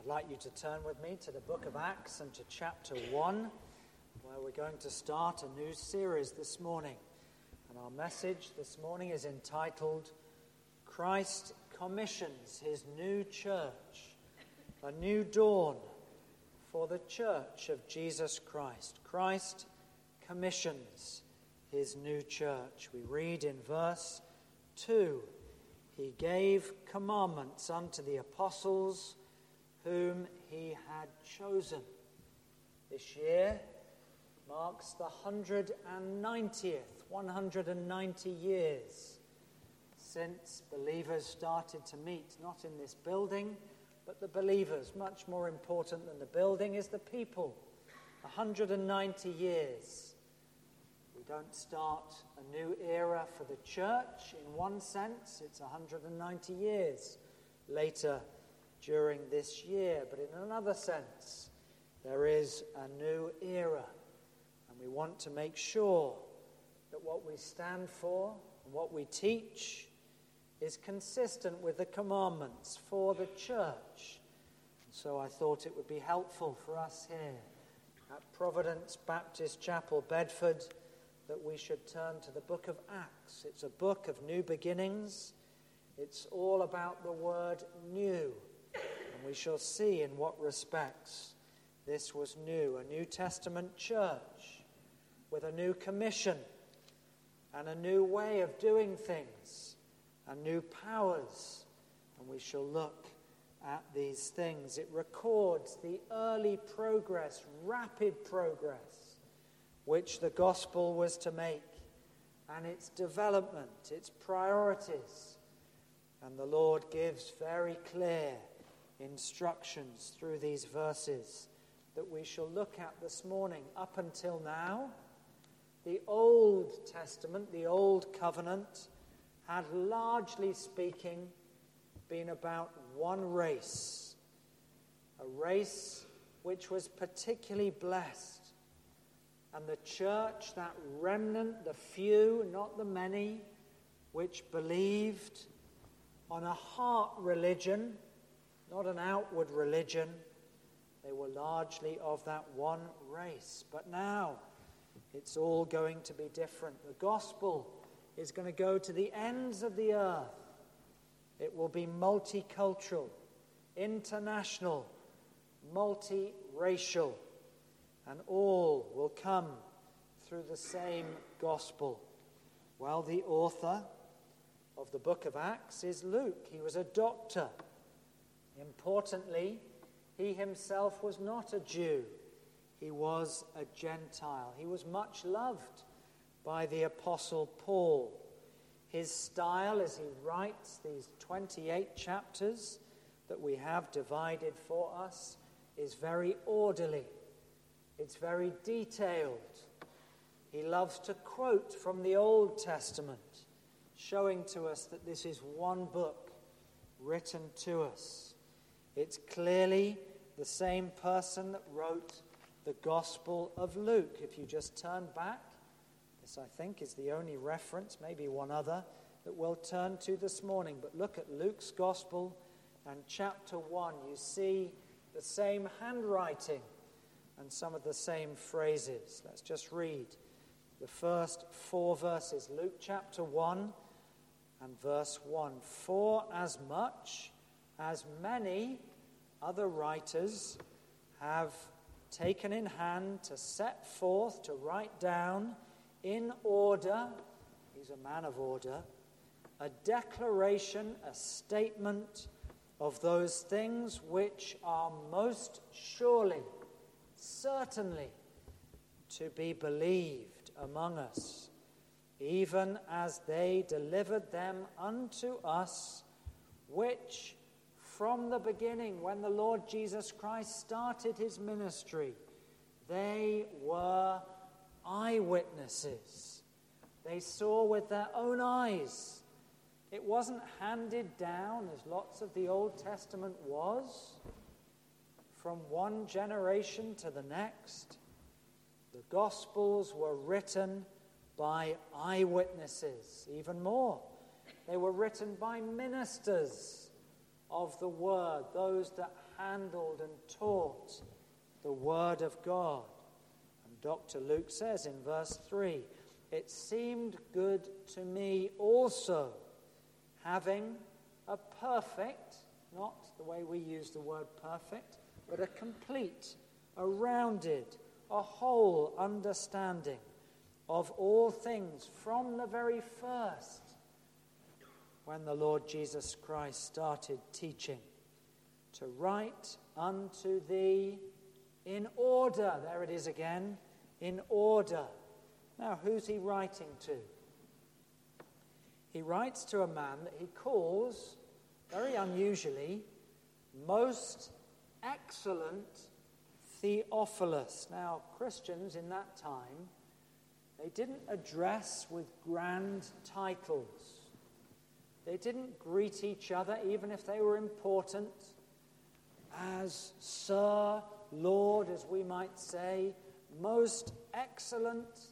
I'd like you to turn with me to the book of Acts and to chapter 1, where we're going to start a new series this morning. And our message this morning is entitled, Christ Commissions His New Church, a New Dawn for the Church of Jesus Christ. Christ commissions His new church. We read in verse 2, He gave commandments unto the apostles whom He had chosen. This year marks the 190 years since believers started to meet, not in this building, but the believers. Much more important than the building is the people. 190 years. We don't start a new era for the church in one sense. It's 190 years later during this year. But in another sense, there is a new era. And we want to make sure that what we stand for and what we teach is consistent with the commandments for the church. And so I thought it would be helpful for us here at Providence Baptist Chapel, Bedford, that we should turn to the book of Acts. It's a book of new beginnings. It's all about the word new. And we shall see in what respects this was new. A New Testament church with a new commission and a new way of doing things and new powers. And we shall look at these things. It records the early progress, rapid progress, which the gospel was to make, and its development, its priorities. And the Lord gives very clear instructions through these verses that we shall look at this morning. Up until now, the Old Testament, the Old Covenant, had largely speaking been about one race, a race which was particularly blessed. And the church, that remnant, the few, not the many, which believed on a heart religion, not an outward religion, they were largely of that one race. But now it's all going to be different. The gospel is going to go to the ends of the earth. It will be multicultural, international, multiracial, and all will come through the same gospel. Well, the author of the book of Acts is Luke. He was a doctor. Importantly, he himself was not a Jew. He was a Gentile. He was much loved by the Apostle Paul. His style as he writes these 28 chapters that we have divided for us is very orderly. It's very detailed. He loves to quote from the Old Testament, showing to us that this is one book written to us. It's clearly the same person that wrote the Gospel of Luke. If you just turn back, this I think is the only reference, maybe one other, that we'll turn to this morning. But look at Luke's Gospel and chapter 1. You see the same handwriting and some of the same phrases. Let's just read the first 4 verses. Luke chapter 1 and verse 1. For as much as many other writers have taken in hand to set forth, to write down in order, he's a man of order, a declaration, a statement of those things which are most surely, certainly, to be believed among us, even as they delivered them unto us, which from the beginning, when the Lord Jesus Christ started his ministry, they were eyewitnesses. They saw with their own eyes. It wasn't handed down, as lots of the Old Testament was, from one generation to the next. The Gospels were written by eyewitnesses. Even more, they were written by ministers of the Word, those that handled and taught the Word of God. And Dr. Luke says in verse 3, "It seemed good to me also, having a perfect," not the way we use the word perfect, but a complete, a rounded, a whole understanding of all things from the very first, when the Lord Jesus Christ started teaching, to write unto thee in order. There it is again, in order. Now, who's he writing to? He writes to a man that he calls, very unusually, most excellent Theophilus. Now, Christians in that time, they didn't address with grand titles. They didn't greet each other, even if they were important, as Sir, Lord, as we might say, most excellent.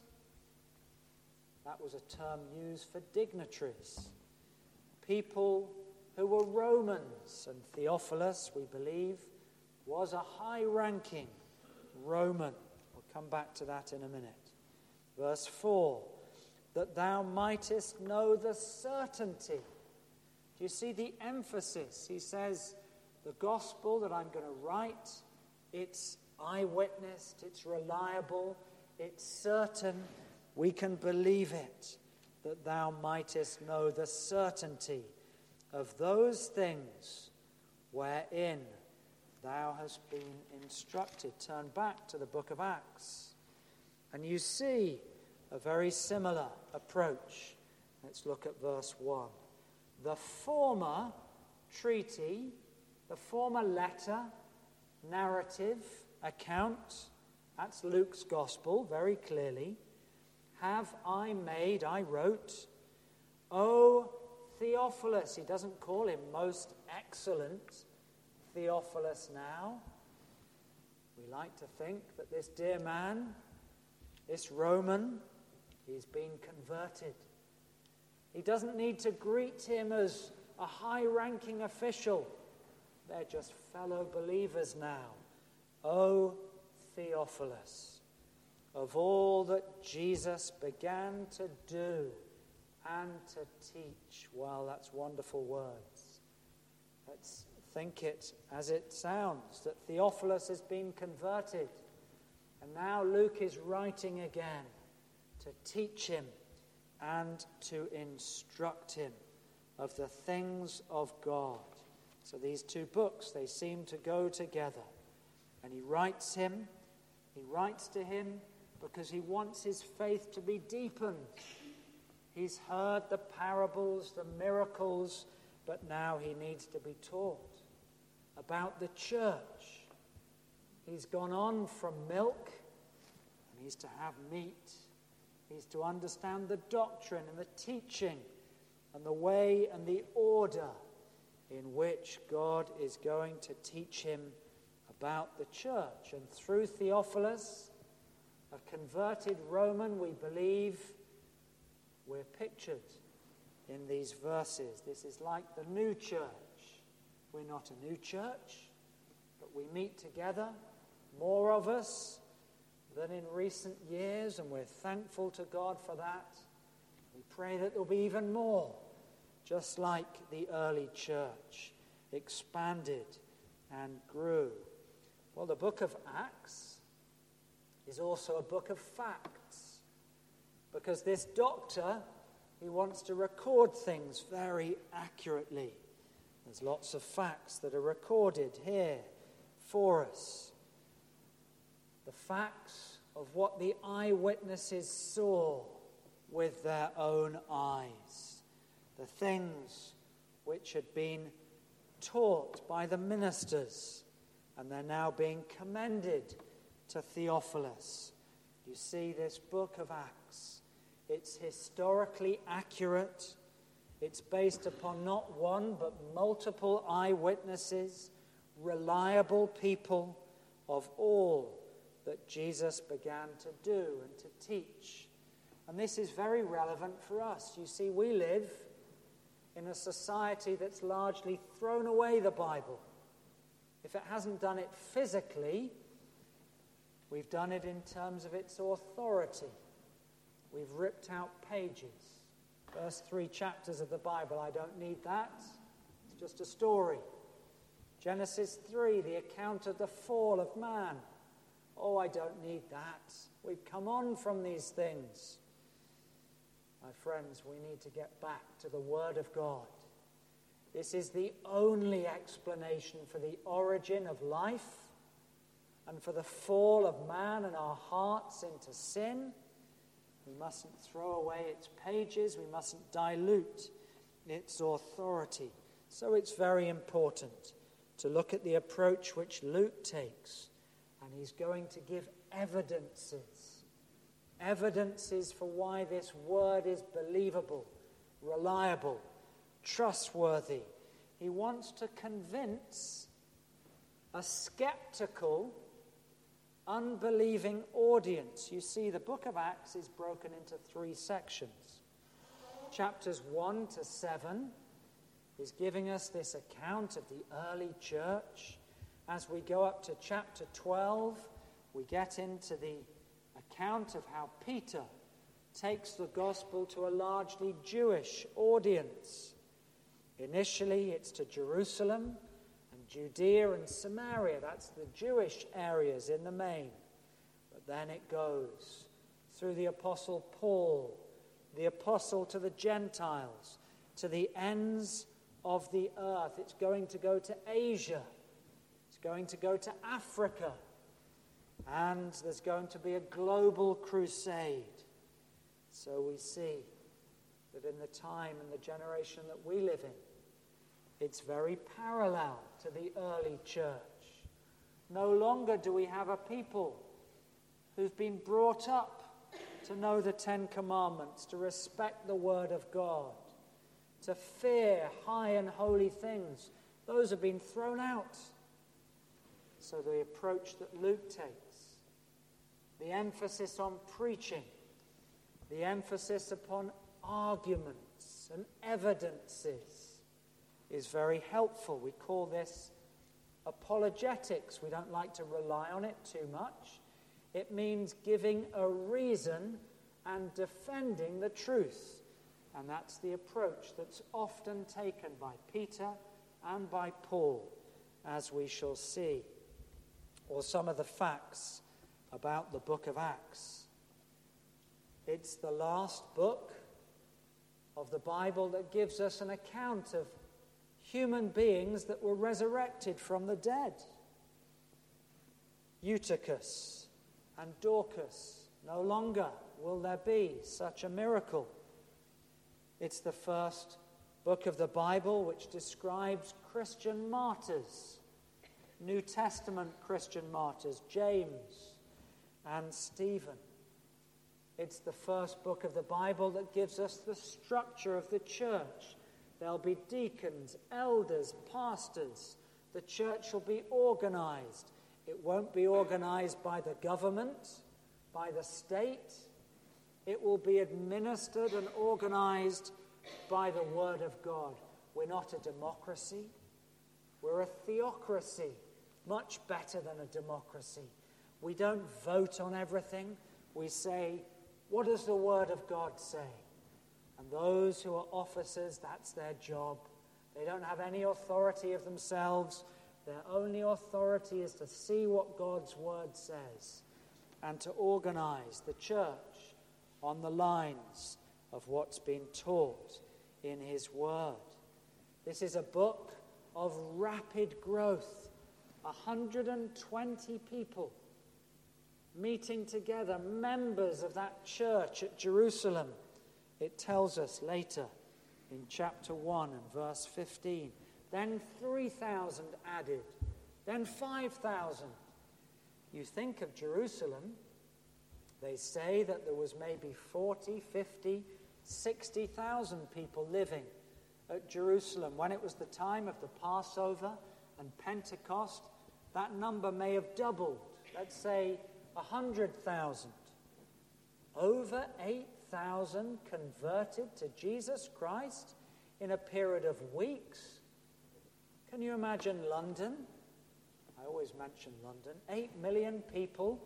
That was a term used for dignitaries, people who were Romans. And Theophilus, we believe, was a high-ranking Roman. We'll come back to that in a minute. Verse 4, that thou mightest know the certainty. Do you see the emphasis? He says, the gospel that I'm going to write, it's eyewitnessed, it's reliable, it's certain. We can believe it, that thou mightest know the certainty of those things wherein thou hast been instructed. Turn back to the book of Acts, and you see a very similar approach. Let's look at verse 1. The former treaty, the former letter, narrative, account, that's Luke's gospel, very clearly. Have I made, I wrote, O Theophilus. He doesn't call him most excellent Theophilus now. We like to think that this dear man, this Roman, he's been converted. He doesn't need to greet him as a high-ranking official. They're just fellow believers now. O Theophilus, of all that Jesus began to do and to teach. Well, that's wonderful words. Let's think it as it sounds, that Theophilus has been converted. And now Luke is writing again to teach him and to instruct him of the things of God. So these two books, they seem to go together. And he writes to him because he wants his faith to be deepened. He's heard the parables, the miracles, but now he needs to be taught about the church. He's gone on from milk, and he's to have meat. He's to understand the doctrine and the teaching and the way and the order in which God is going to teach him about the church. And through Theophilus, a converted Roman, we believe we're pictured in these verses. This is like the new church. We're not a new church, but we meet together, more of us than in recent years, and we're thankful to God for that. We pray that there'll be even more, just like the early church expanded and grew. Well, the book of Acts is also a book of facts, because this doctor, he wants to record things very accurately. There's lots of facts that are recorded here for us. The facts of what the eyewitnesses saw with their own eyes. The things which had been taught by the ministers, and they're now being commended to Theophilus. You see, this book of Acts, it's historically accurate. It's based upon not one but multiple eyewitnesses, reliable people of all that Jesus began to do and to teach. And this is very relevant for us. You see, we live in a society that's largely thrown away the Bible. If it hasn't done it physically, we've done it in terms of its authority. We've ripped out pages. First 3 chapters of the Bible, I don't need that. It's just a story. Genesis 3, the account of the fall of man. Oh, I don't need that. We've come on from these things. My friends, we need to get back to the Word of God. This is the only explanation for the origin of life and for the fall of man and our hearts into sin. We mustn't throw away its pages. We mustn't dilute its authority. So it's very important to look at the approach which Luke takes. And he's going to give evidences for why this word is believable, reliable, trustworthy. He wants to convince a skeptical, unbelieving audience. You see, the book of Acts is broken into 3 sections. Chapters 1 to 7 is giving us this account of the early church. As we go up to chapter 12, we get into the account of how Peter takes the gospel to a largely Jewish audience. Initially, it's to Jerusalem and Judea and Samaria. That's the Jewish areas in the main. But then it goes through the Apostle Paul, the apostle to the Gentiles, to the ends of the earth. It's going to go to Asia. It's going to go to Africa. And there's going to be a global crusade. So we see that in the time and the generation that we live in, it's very parallel to the early church. No longer do we have a people who've been brought up to know the 10 Commandments, to respect the Word of God, to fear high and holy things. Those have been thrown out. So the approach that Luke takes, the emphasis on preaching, the emphasis upon arguments and evidences is very helpful. We call this apologetics. We don't like to rely on it too much. It means giving a reason and defending the truth. And that's the approach that's often taken by Peter and by Paul, as we shall see. Or some of the facts about the book of Acts. It's the last book of the Bible that gives us an account of human beings that were resurrected from the dead. Eutychus and Dorcas, no longer will there be such a miracle. It's the first book of the Bible which describes Christian martyrs, New Testament Christian martyrs, James and Stephen. It's the first book of the Bible that gives us the structure of the church. There'll be deacons, elders, pastors. The church will be organized. It won't be organized by the government, by the state. It will be administered and organized by the Word of God. We're not a democracy. We're a theocracy, much better than a democracy. We don't vote on everything. We say, what does the Word of God say? And those who are officers, that's their job. They don't have any authority of themselves. Their only authority is to see what God's Word says and to organize the church on the lines of what's been taught in His Word. This is a book of rapid growth. 120 people meeting together, members of that church at Jerusalem. It tells us later in chapter 1 and verse 15. Then 3,000 added. Then 5,000. You think of Jerusalem, they say that there was maybe 40, 50, 60,000 people living at Jerusalem. When it was the time of the Passover and Pentecost, that number may have doubled. Let's say 100,000. Over 8,000 converted to Jesus Christ in a period of weeks. Can you imagine London? I always mention London. 8 million people.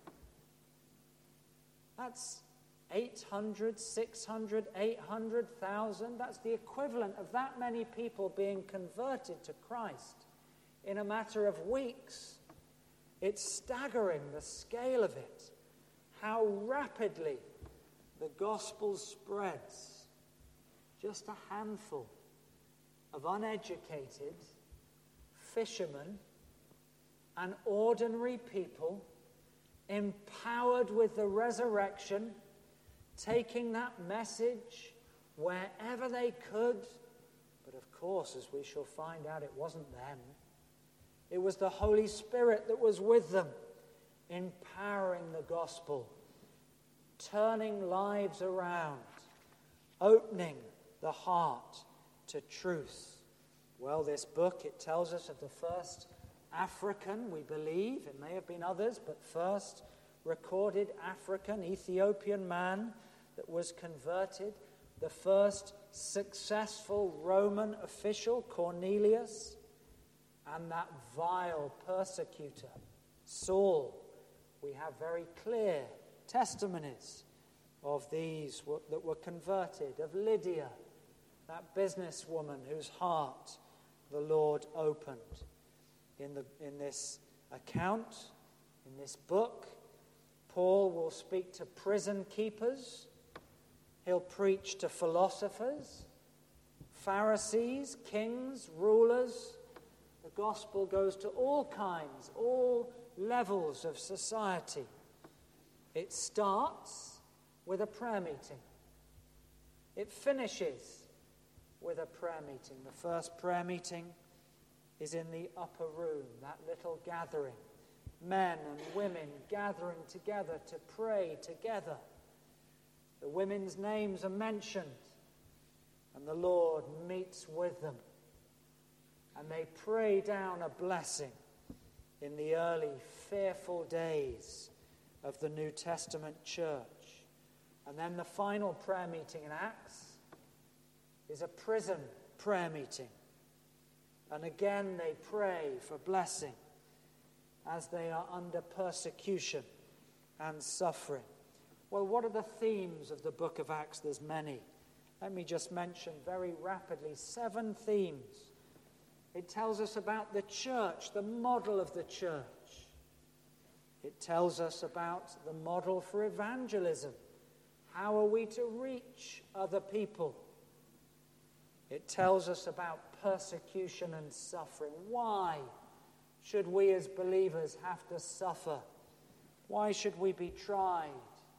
That's 800, 600, 800,000. That's the equivalent of that many people being converted to Christ in a matter of weeks. It's staggering, the scale of it, how rapidly the gospel spreads. Just a handful of uneducated fishermen and ordinary people, empowered with the resurrection, taking that message wherever they could. But of course, as we shall find out, it wasn't them. It was the Holy Spirit that was with them, empowering the gospel, turning lives around, opening the heart to truth. Well, this book, it tells us of the first African, we believe, it may have been others, but first recorded African, Ethiopian man that was converted, the first successful Roman official, Cornelius, and that vile persecutor, Saul. We have very clear testimonies of these that were converted, of Lydia, that businesswoman whose heart the Lord opened. In this account, in this book, Paul will speak to prison keepers. He'll preach to philosophers, Pharisees, kings, rulers. The gospel goes to all kinds, all levels of society. It starts with a prayer meeting. It finishes with a prayer meeting. The first prayer meeting is in the upper room, that little gathering. Men and women gathering together to pray together. The women's names are mentioned, and the Lord meets with them. And they pray down a blessing in the early, fearful days of the New Testament church. And then the final prayer meeting in Acts is a prison prayer meeting. And again they pray for blessing as they are under persecution and suffering. Well, what are the themes of the book of Acts? There's many. Let me just mention very rapidly 7 themes. It tells us about the church, the model of the church. It tells us about the model for evangelism. How are we to reach other people? It tells us about persecution and suffering. Why should we as believers have to suffer? Why should we be tried?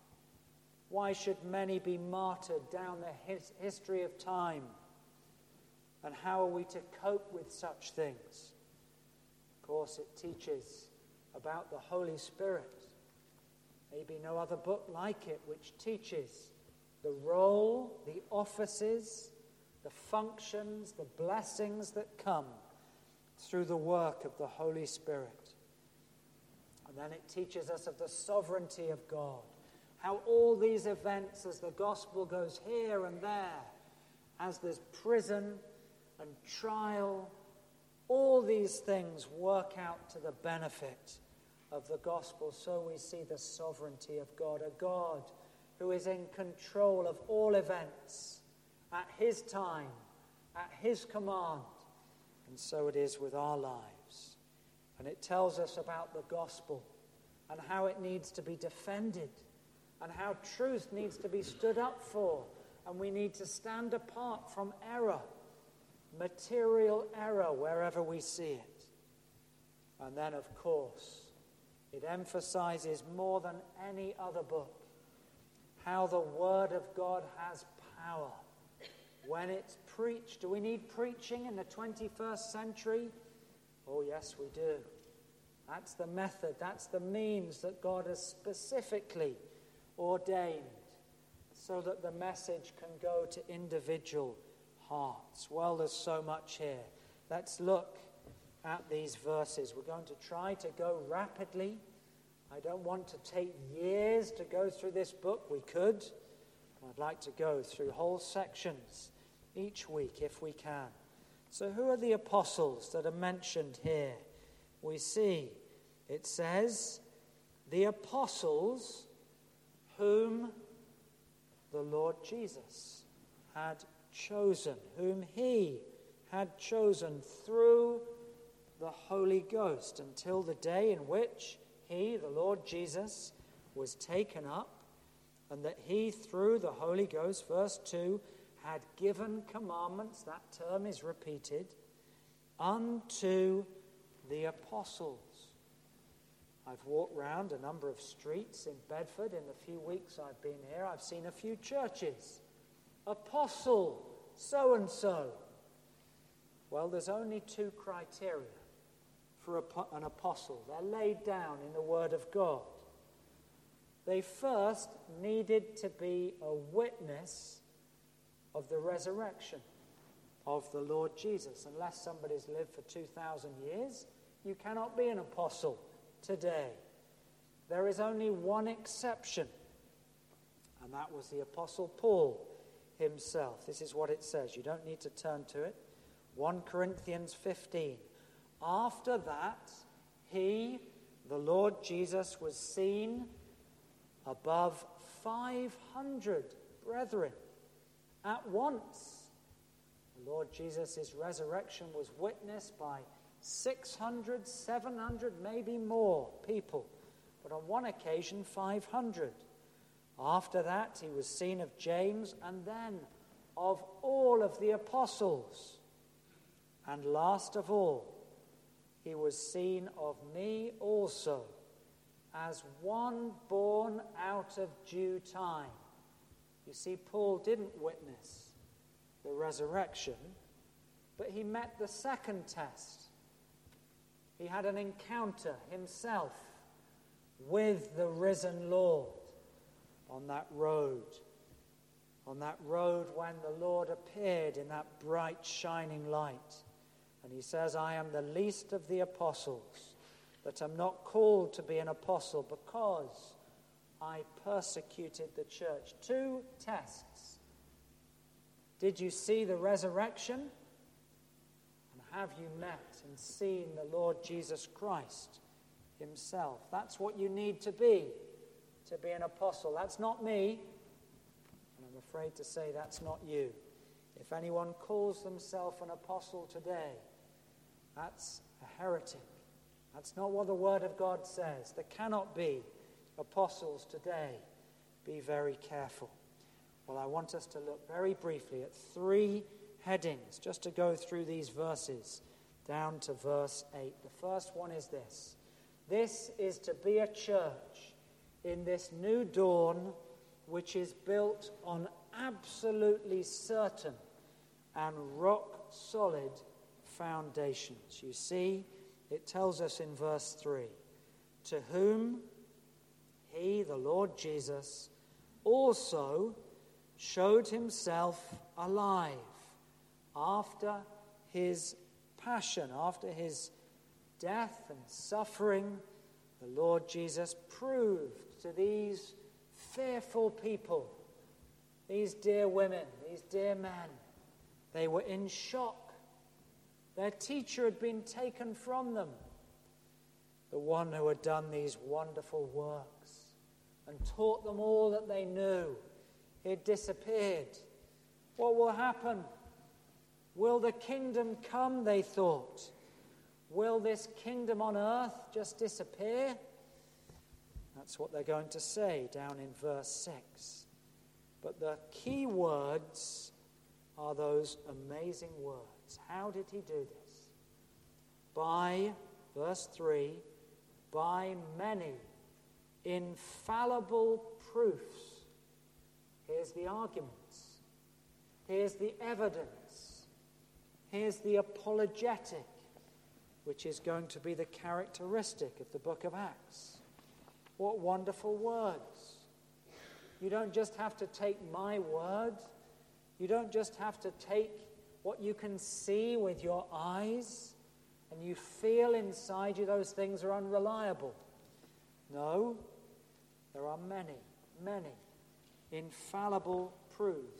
Why should many be martyred down the history of time? And how are we to cope with such things? Of course, it teaches about the Holy Spirit. Maybe no other book like it, which teaches the role, the offices, the functions, the blessings that come through the work of the Holy Spirit. And then it teaches us of the sovereignty of God. How all these events, as the gospel goes here and there, as there's prison and trial, all these things work out to the benefit of the gospel. So we see the sovereignty of God, a God who is in control of all events at his time, at his command. And so it is with our lives. And it tells us about the gospel and how it needs to be defended and how truth needs to be stood up for. And we need to stand apart from error, material error, wherever we see it. And then, of course, it emphasizes more than any other book how the Word of God has power. When it's preached, do we need preaching in the 21st century? Oh, yes, we do. That's the method, that's the means that God has specifically ordained so that the message can go to individual hearts. Well, there's so much here. Let's look at these verses. We're going to try to go rapidly. I don't want to take years to go through this book. We could. I'd like to go through whole sections each week if we can. So who are the apostles that are mentioned here? We see it says, the apostles whom the Lord Jesus had chosen, whom he had chosen through the Holy Ghost until the day in which he, the Lord Jesus, was taken up, and that he, through the Holy Ghost, verse 2, had given commandments, that term is repeated, unto the apostles. I've walked round a number of streets in Bedford in the few weeks I've been here. I've seen a few churches. Apostle so-and-so. Well, there's only two criteria for an apostle. They're laid down in the Word of God. They first needed to be a witness of the resurrection of the Lord Jesus. Unless somebody's lived for 2,000 years, you cannot be an apostle today. There is only one exception, and that was the Apostle Paul himself. This is what it says. You don't need to turn to it. 1 Corinthians 15. After that, he, the Lord Jesus, was seen above 500 brethren at once. The Lord Jesus' resurrection was witnessed by 600, 700, maybe more people. But on one occasion, 500. After that, he was seen of James and then of all of the apostles. And last of all, he was seen of me also, as one born out of due time. You see, Paul didn't witness the resurrection, but he met the second test. He had an encounter himself with the risen Lord on that road when the Lord appeared in that bright shining light. And he says, I am the least of the apostles, but I'm not called to be an apostle because I persecuted the church. Two tests. Did you see the resurrection? And have you met and seen the Lord Jesus Christ himself? That's what you need to be an apostle. That's not me, and I'm afraid to say that's not you. If anyone calls themselves an apostle today, that's a heretic. That's not what the Word of God says. There cannot be apostles today. Be very careful. Well, I want us to look very briefly at three headings, just to go through these verses down to verse 8. The first one is this. This is to be a church in this new dawn which is built on absolutely certain and rock-solid foundations. You see, it tells us in verse 3, to whom he, the Lord Jesus, also showed himself alive after his passion, after his death and suffering. The Lord Jesus proved to these fearful people, these dear women, these dear men, they were in shock. Their teacher had been taken from them. The one who had done these wonderful works and taught them all that they knew, he had disappeared. What will happen? Will the kingdom come, they thought? Will this kingdom on earth just disappear? That's what they're going to say down in verse 6. But the key words are those amazing words. How did he do this? By, verse 3, by many infallible proofs. Here's the arguments. Here's the evidence. Here's the apologetic, which is going to be the characteristic of the book of Acts. What wonderful words. You don't just have to take my word. You don't just have to take what you can see with your eyes and you feel inside you those things are unreliable. No, there are many, many infallible proofs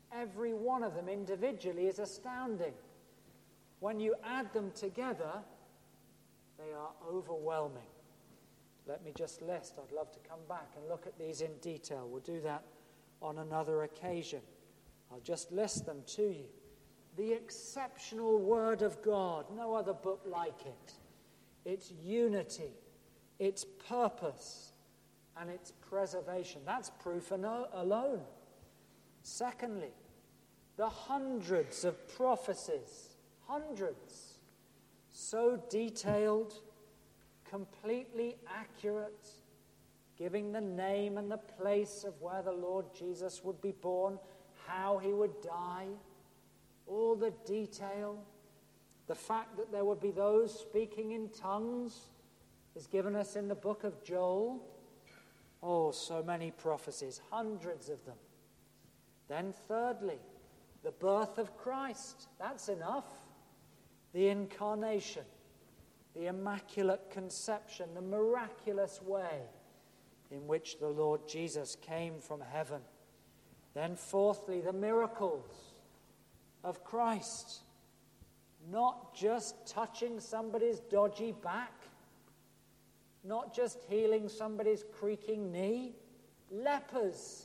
Every one of them individually is astounding. When you add them together, they are overwhelming. Let me just list. I'd love to come back and look at these in detail. We'll do that on another occasion. I'll just list them to you. The exceptional Word of God, no other book like it. Its unity, its purpose, and its preservation. That's proof alone. Secondly, the hundreds of prophecies, hundreds, so detailed, completely accurate, giving the name and the place of where the Lord Jesus would be born, how he would die, all the detail. The fact that there would be those speaking in tongues is given us in the book of Joel. Oh, so many prophecies, hundreds of them. Then thirdly, the birth of Christ. That's enough. The incarnation, the immaculate conception, the miraculous way in which the Lord Jesus came from heaven. Then fourthly, the miracles of Christ. Not just touching somebody's dodgy back, not just healing somebody's creaking knee. Lepers,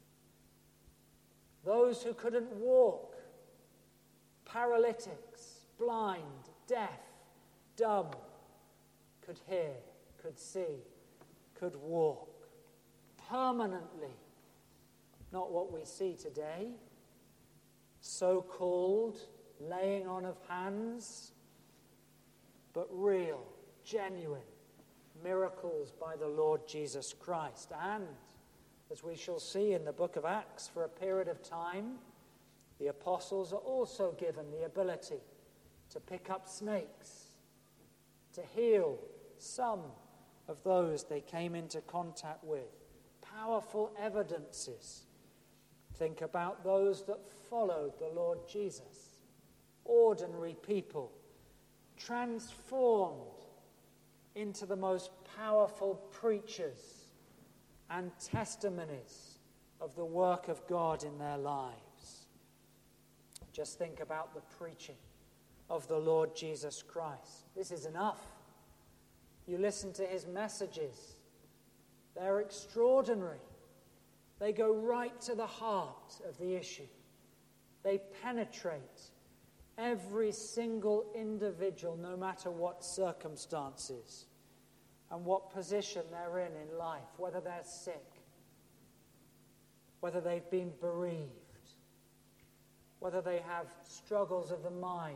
those who couldn't walk, paralytics, blind, deaf, dumb, could hear, could see, could walk permanently. Not what we see today, so-called laying on of hands, but real, genuine miracles by the Lord Jesus Christ. And, as we shall see in the book of Acts, for a period of time, the apostles are also given the ability to pick up snakes, to heal some of those they came into contact with. Powerful evidences. Think about those that followed the Lord Jesus. Ordinary people, transformed into the most powerful preachers and testimonies of the work of God in their lives. Just think about the preaching of the Lord Jesus Christ. This is enough. You listen to his messages. They're extraordinary. They go right to the heart of the issue. They penetrate every single individual, no matter what circumstances and what position they're in life, whether they're sick, whether they've been bereaved, whether they have struggles of the mind.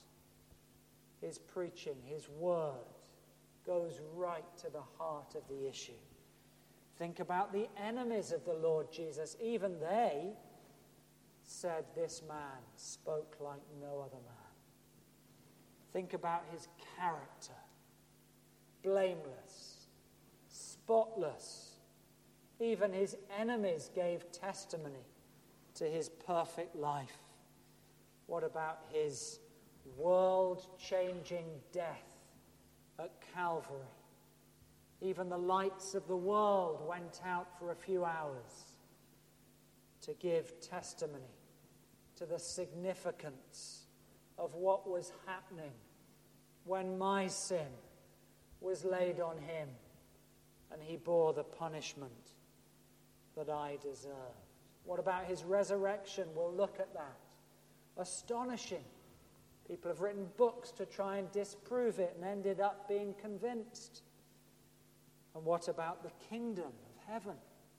His preaching, his word, goes right to the heart of the issue. Think about the enemies of the Lord Jesus. Even they said, "This man spoke like no other man." Think about his character. Blameless, spotless. Even his enemies gave testimony to his perfect life. What about his world-changing death at Calvary? Even the lights of the world went out for a few hours to give testimony to the significance of what was happening when my sin was laid on him and he bore the punishment that I deserved. What about his resurrection? We'll look at that. Astonishing. People have written books to try and disprove it and ended up being convinced. And what about the kingdom of heaven?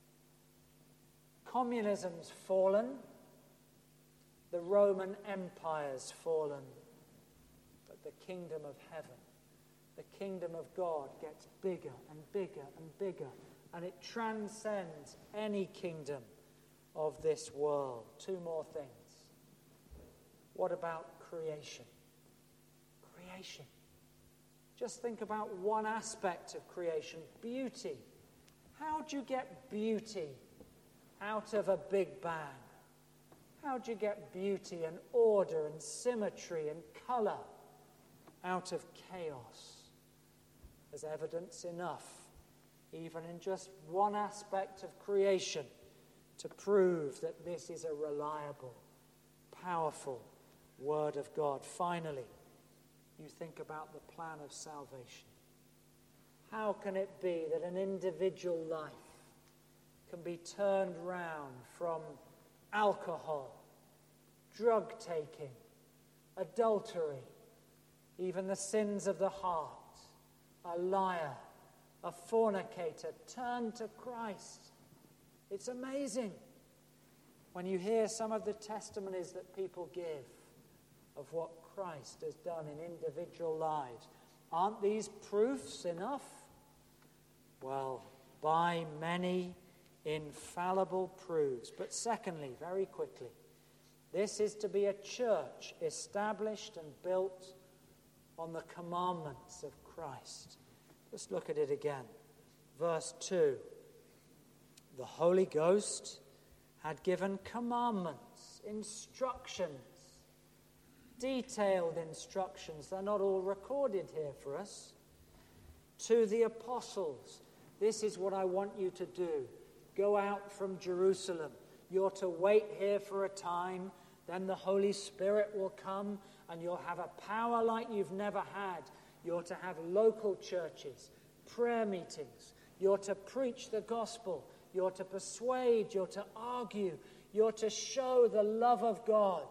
Communism's fallen. The Roman Empire's fallen. But the kingdom of heaven, the kingdom of God, gets bigger and bigger and bigger. And it transcends any kingdom of this world. Two more things. What about creation? Creation. Just think about one aspect of creation, beauty. How do you get beauty out of a big bang? How do you get beauty and order and symmetry and colour out of chaos? There's evidence enough, even in just one aspect of creation, to prove that this is a reliable, powerful Word of God. Finally, you think about the plan of salvation. How can it be that an individual life can be turned round from alcohol, drug taking, adultery, even the sins of the heart, a liar, a fornicator, turned to Christ? It's amazing when you hear some of the testimonies that people give of what Christ has done in individual lives. Aren't these proofs enough? Well, by many infallible proofs. But secondly, very quickly, this is to be a church established and built on the commandments of Christ. Let's look at it again. Verse 2. The Holy Ghost had given commandments, instructions, detailed instructions. They're not all recorded here for us. To the apostles, this is what I want you to do. Go out from Jerusalem. You're to wait here for a time. Then the Holy Spirit will come and you'll have a power like you've never had. You're to have local churches, prayer meetings. You're to preach the gospel. You're to persuade. You're to argue. You're to show the love of God.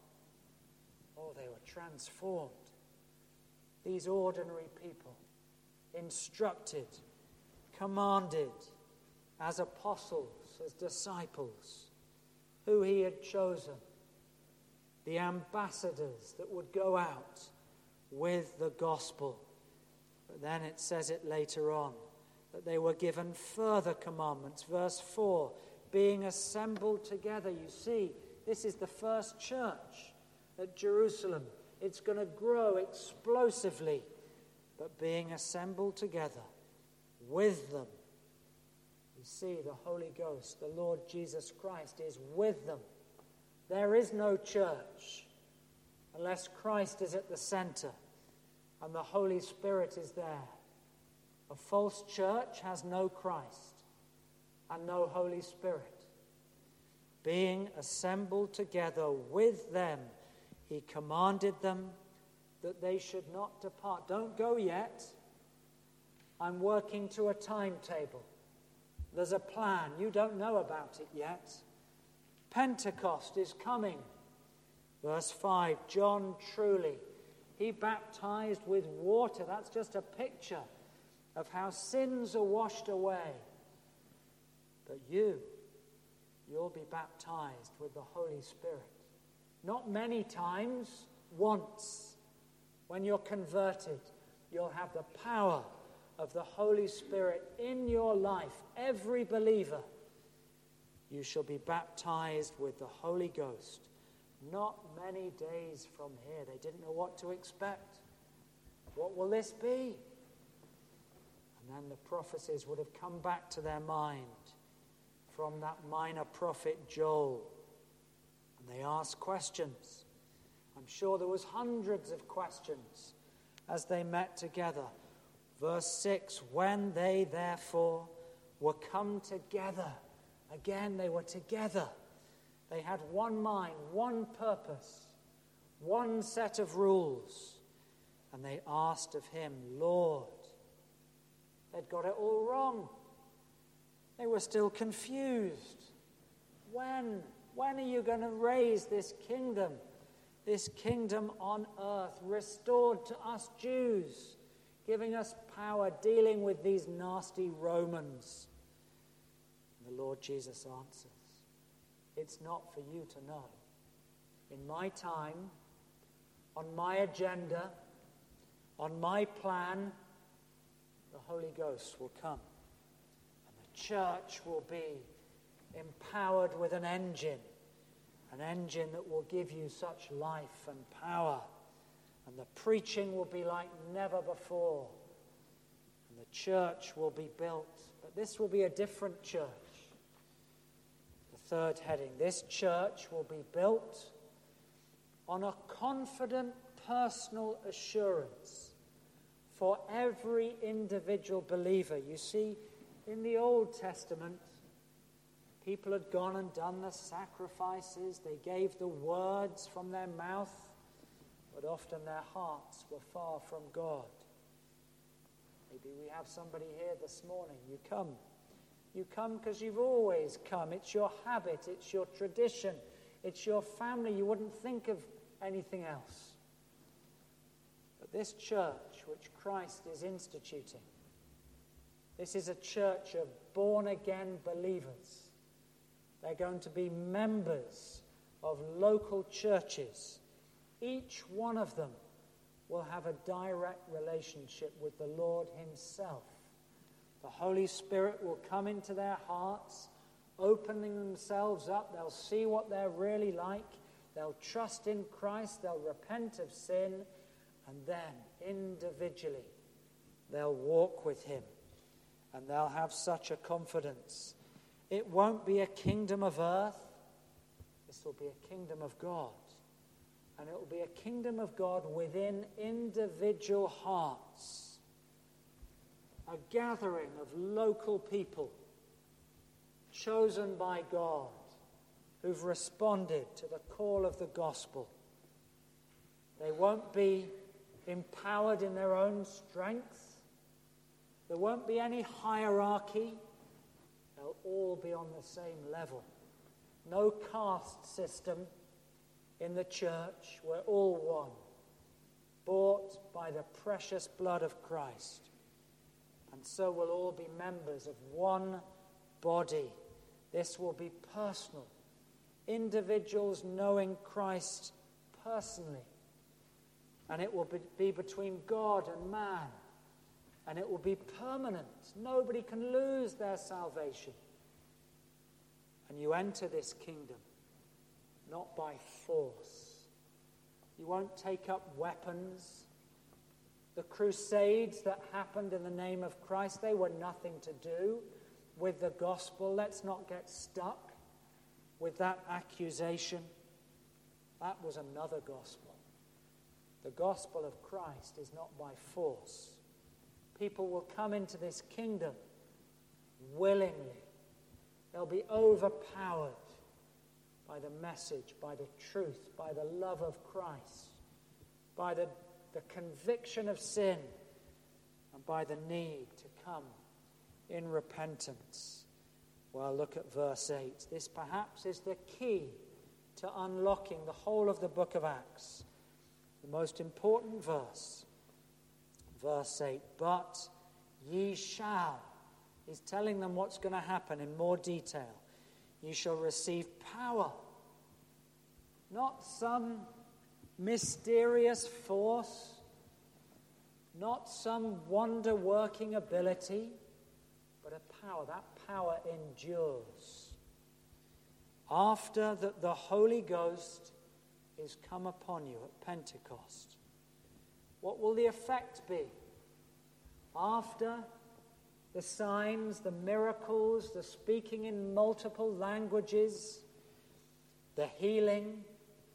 Oh, they were transformed. These ordinary people, instructed, commanded as apostles, as disciples, who he had chosen, the ambassadors that would go out with the gospel. But then it says it later on, that they were given further commandments. Verse 4, being assembled together. You see, this is the first church at Jerusalem. It's going to grow explosively. But being assembled together with them. You see, the Holy Ghost, the Lord Jesus Christ, is with them. There is no church unless Christ is at the center and the Holy Spirit is there. A false church has no Christ and no Holy Spirit. Being assembled together with them, he commanded them that they should not depart. Don't go yet. I'm working to a timetable. There's a plan. You don't know about it yet. Pentecost is coming. Verse 5, John truly, he baptized with water. That's just a picture of how sins are washed away. But you'll be baptized with the Holy Spirit. Not many times, once. When you're converted, you'll have the power of the Holy Spirit in your life. Every believer, you shall be baptized with the Holy Ghost. Not many days from here. They didn't know what to expect. What will this be? And then the prophecies would have come back to their mind from that minor prophet Joel. And they asked questions. I'm sure there was hundreds of questions as they met together. Verse 6, when they therefore were come together, again they were together. They had one mind, one purpose, one set of rules. And they asked of him, Lord. They'd got it all wrong. They were still confused. When are you going to raise this kingdom on earth, restored to us Jews, giving us power, dealing with these nasty Romans? And the Lord Jesus answers, it's not for you to know. In my time, on my agenda, on my plan, the Holy Ghost will come. And the church will be empowered with an engine that will give you such life and power. And the preaching will be like never before. And the church will be built. But this will be a different church. The third heading, this church will be built on a confident personal assurance for every individual believer. You see, in the Old Testament, People had gone and done the sacrifices. They gave the words from their mouth, but often their hearts were far from God. Maybe we have somebody here this morning. You come. You come because you've always come. It's your habit. It's your tradition. It's your family. You wouldn't think of anything else. But this church, which Christ is instituting, this is a church of born-again believers. They're going to be members of local churches. Each one of them will have a direct relationship with the Lord himself. The Holy Spirit will come into their hearts, opening themselves up. They'll see what they're really like. They'll trust in Christ. They'll repent of sin. And then, individually, they'll walk with him. And they'll have such a confidence. It won't be a kingdom of earth. This will be a kingdom of God. And it will be a kingdom of God within individual hearts. A gathering of local people chosen by God who've responded to the call of the gospel. They won't be empowered in their own strength. There won't be any hierarchy. They'll all be on the same level. No caste system in the church. We're all one, bought by the precious blood of Christ. And so we'll all be members of one body. This will be personal. Individuals knowing Christ personally. And it will be between God and man. And it will be permanent. Nobody can lose their salvation. And you enter this kingdom not by force. You won't take up weapons. The crusades that happened in the name of Christ, they were nothing to do with the gospel. Let's not get stuck with that accusation. That was another gospel. The gospel of Christ is not by force. People will come into this kingdom willingly. They'll be overpowered by the message, by the truth, by the love of Christ, by the conviction of sin, and by the need to come in repentance. Well, look at verse 8. This perhaps is the key to unlocking the whole of the book of Acts. The most important verse. Verse 8. But ye shall. He's telling them what's going to happen in more detail. You shall receive power. Not some mysterious force, not some wonder-working ability, but a power. That power endures. After that the Holy Ghost is come upon you at Pentecost. What will the effect be? After the signs, the miracles, the speaking in multiple languages, the healing,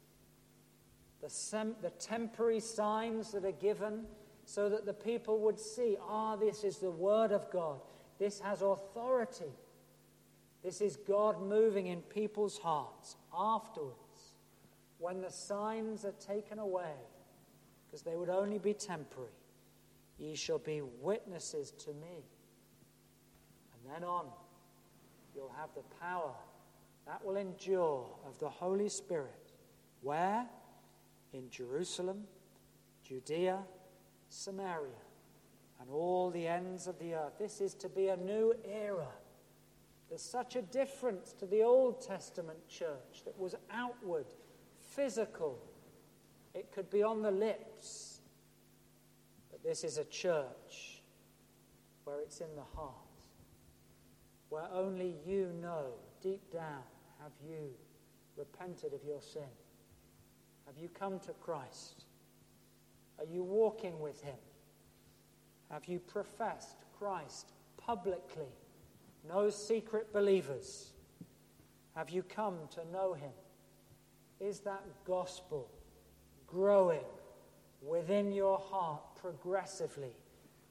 the temporary signs that are given so that the people would see, this is the word of God. This has authority. This is God moving in people's hearts. Afterwards, when the signs are taken away, because they would only be temporary, ye shall be witnesses to me. And then on, you'll have the power that will endure of the Holy Spirit. Where? In Jerusalem, Judea, Samaria, and all the ends of the earth. This is to be a new era. There's such a difference to the Old Testament church that was outward, physical. It could be on the lips. But this is a church where it's in the heart, where only you know deep down, have you repented of your sin? Have you come to Christ? Are you walking with him? Have you professed Christ publicly? No secret believers. Have you come to know him? Is that gospel growing within your heart progressively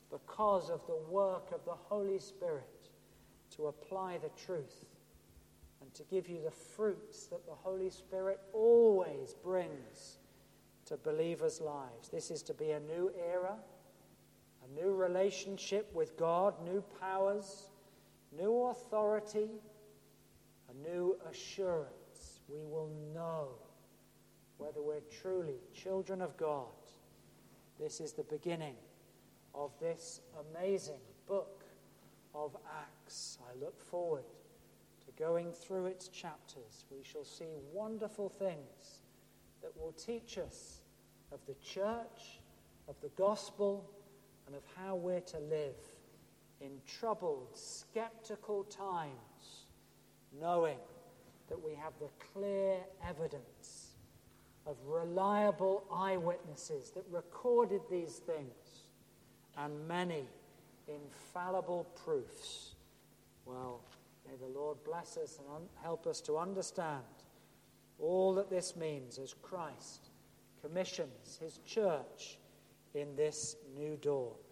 because of the work of the Holy Spirit to apply the truth to give you the fruits that the Holy Spirit always brings to believers' lives. This is to be a new era, a new relationship with God, new powers, new authority, a new assurance. We will know whether we're truly children of God. This is the beginning of this amazing book of Acts. I look forward to going through its chapters. We shall see wonderful things that will teach us of the church, of the gospel, and of how we're to live in troubled, skeptical times, knowing that we have the clear evidence of reliable eyewitnesses that recorded these things, and many infallible proofs. Well, may the Lord bless us and help us to understand all that this means as Christ commissions his church in this new dawn.